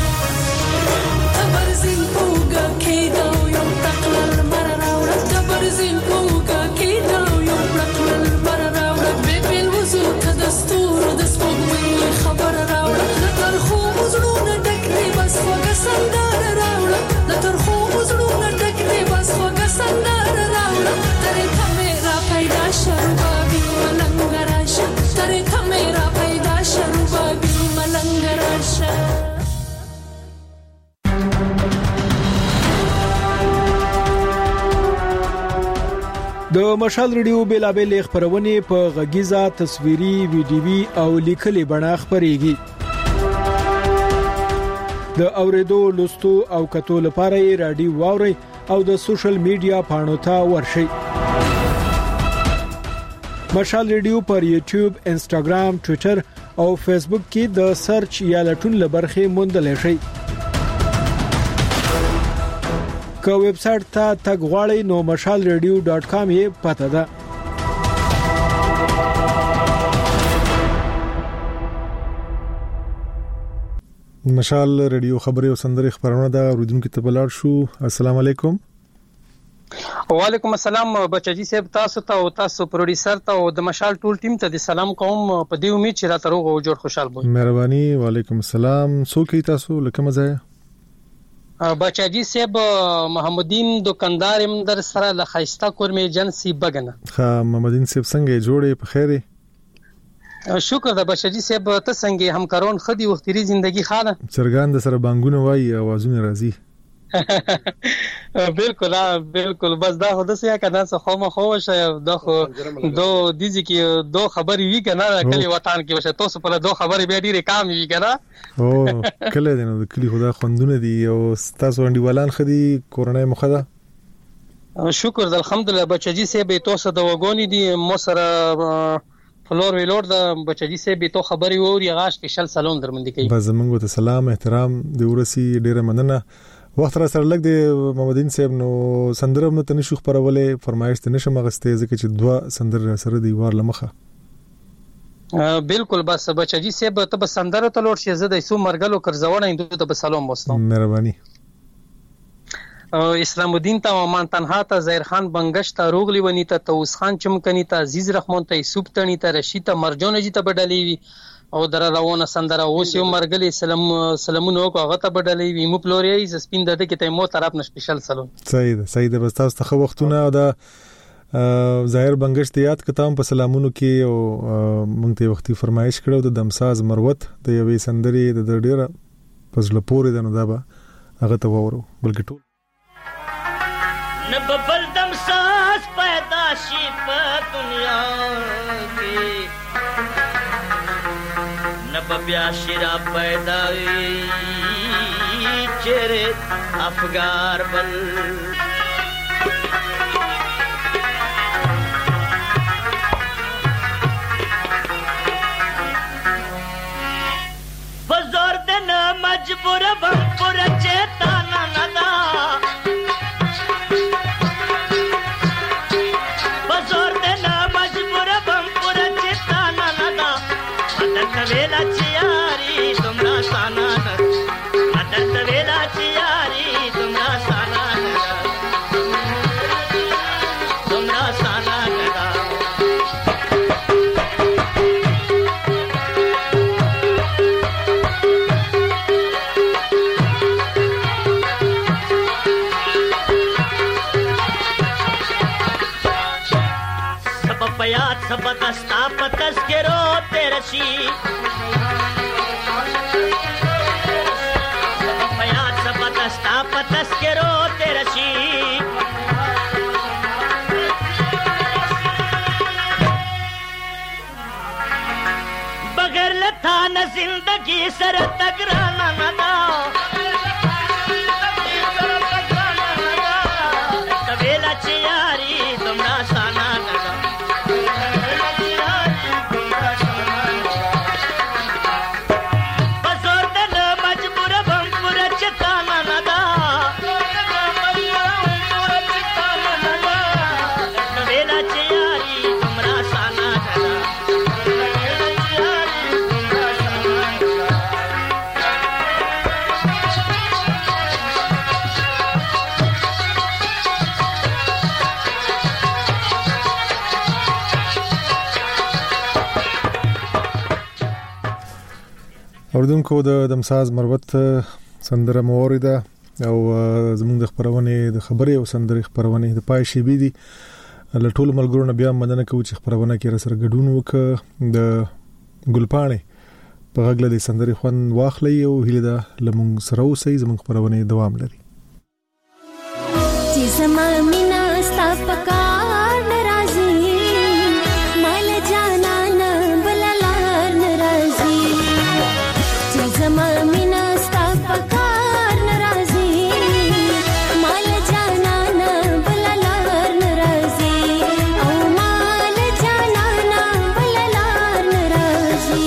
تبرزين پوګه کېدا یو تقلل مر راوړه تبرزين پوګه کېدا یو تقلل مر راوړه بل وزو ته دستور د سپوږمۍ خبر راوړه لتر خو وزړونه ډکې بس خوږه سندره راوړه لتر خو وزړونه ډکې بس خوږه سندره راوړه ترې ته مې را پیدا شربابي ملنګراشا ترې ته مې را پیدا شربابي ملنګراشا. د مشال ریډیو بیلابل خبرونه په غږیزه تصویري ویډیوي او لیکلي بڼه خبريږي. د اوریدو لوستو او کتو لپاره رادیو واوري او د سوشل میډیا پاڼو ته ورشي. مشال ریډیو پر یوټیوب، انستګرام، ټوئیټر او فیسبوک کې د سرچ یا لټون لبرخه موندل شي. که ویب سټ ته تګ غواړئ نو mashalradio.com یې پته ده. مشال ریډیو خبري او سندري خبرونه دا اوریدونکو ته بلار شو. السلام علیکم. وعلیکم السلام بچاجي صاحب، تاسو ته او تاسو پروډوسر ته او د مشال ټول ټیم ته د سلام کوم په دې امید چې راته روغ او جوړ خوشاله وي. مهرباني. وعلیکم السلام. څوک تاسو لکه مزه بچاجي صاحب محمدین دکاندار يم در سره له خایستا کور می ایجنسی بغنه. ها محمدین صاحب څنګه جوړې په خیره؟ شکر ده بچاجي صاحب، ته څنګه همکارون خدي وختري زندگی خاله چرګان د سره بانګونه وای اوازونه راځي. بالکل بالکل، بس دا خو د سیا کنه څه خو مخ هو شه دا خو دو دیږي کې دو خبري وی کنه کلی وطن کې وشه تاسو په دو خبري به ډیره کام وی کنه. او کله دنه د کلی خدا خوندونه دي او تاسو انډیوالان خدي کورنۍ مخده. شکر د الحمدلله بچاجي صاحب تاسو د وګونی دي مو سره فلور ویلور د بچاجي صاحب تو خبري ووري غاش کې شل سلام درمندي کوي. بس زمونږ ته سلام احترام دی ورسي ډیره مننه. وخت را سره لګ دی محمدین صاحب نو سندره مو ته نشو خبرولې فرمایش ته نشم غسته ځکه چې دوا سندره سره دی وار لمخه. بالکل بس بچاجي صاحب ته بس سندره ته لور شي زده سو مرګلو کرزونه اندو ته سلام وستم. مهرباني. اسلام الدین ته امان تنها ته زهیر خان بنگش ته روغلی ونی ته توس خان چمکنی ته عزیز رحمان ته یوسف تنی ته رشید ته مرجان جی ته بدلی وی او در روانه سندره اوس یو مرګلی سلامونو کو هغه ته بدلی وی مو پلوري ز سپین دته کې ته مو طرف نه سپیشل سلام. صحیح ده بس تاسو ته وختونه او دا ظاهر بنگش ته یاد کتام په سلامونو کې او مونږ ته وختي فرمایش کړو د دمساز مروت د یوې سندري د ډیره پزله پورې د نو دا به هغه ته وورو بلکې ټول نببل دمساز پیدا شي په دنیا کې نببیا شرا پیدا چهره افغار بل بزور دن مجبور بمپور چیتانا ندا بزور دن مجبور بمپور چیتانا ندا مدد ویلا چیاری تمرا سانا ندا مدد ویلا چیاری تمرا سانا ندا تمرا سانا ندا پیات سبدستا پتس گرو تیرشی پیات سبدستا پتس گرو تیرشی بغیر لتا ن زندگی سر تگرانا ندا کبیلا چیاری تمرا سانا ندا بزور دل مجبور بمپور اوردونکو د دمساز مروت سندره موریده او زموږ د خبرونه د خبرې او سندرې خبرونه د پای شی بي دي له ټول ملګرو بیا مننه کوم چې خبرونه کې سره ګډون وکړه د ګلپانه په غږ له سندرې خوان واخلې او هله دا لمون سره اوسې زموږ خبرونه دوام لري چې زما مینا ستا پکار ناراضي مال جانا نه بللار ناراضي چې زما مینا ستا پکار ناراضي مال جانا نه بللار ناراضي او مال جانا نه بللار ناراضي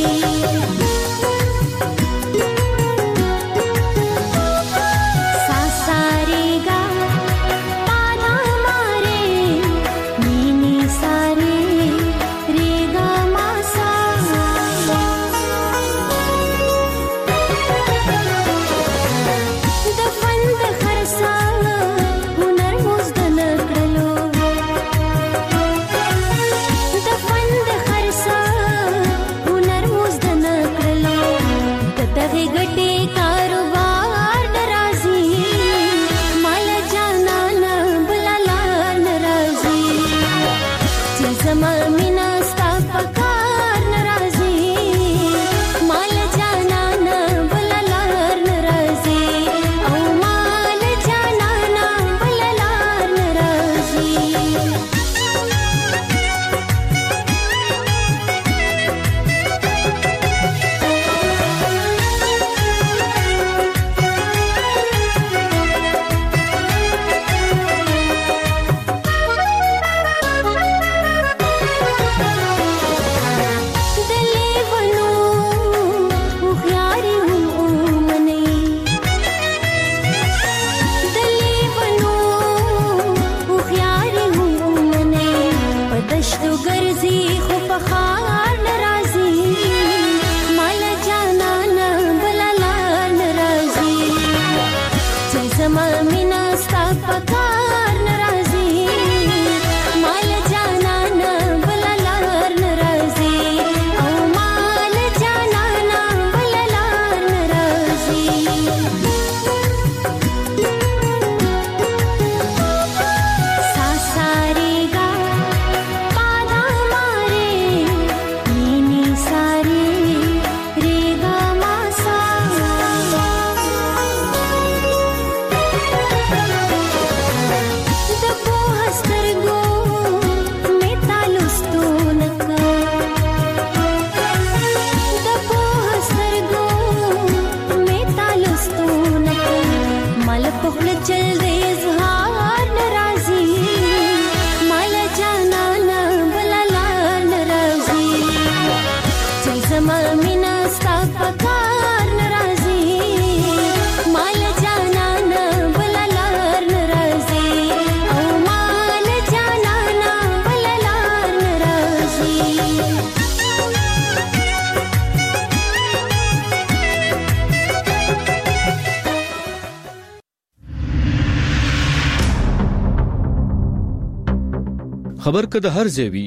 خبر که د هر ځای وي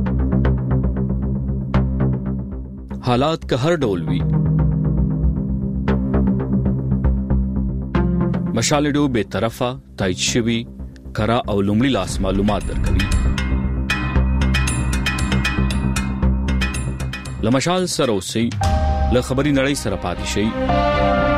حالات که هر ډول وي مشال ډو به طرفه تایید شوی کرا او لومړی لاس معلومات درکوي لمشال سره اوسئ له خبري نړۍ سره پاتې شئ